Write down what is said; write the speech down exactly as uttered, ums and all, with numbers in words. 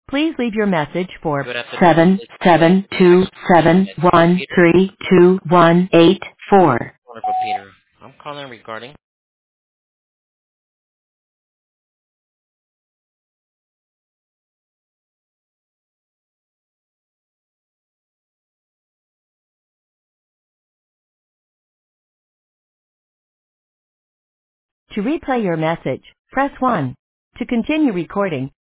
Please leave your message for Good afternoon. seven It's uh, seven two seven one Peter. three two one eight four. Wonderful, Peter. I'm calling regarding. To replay your message, press one. To continue recording,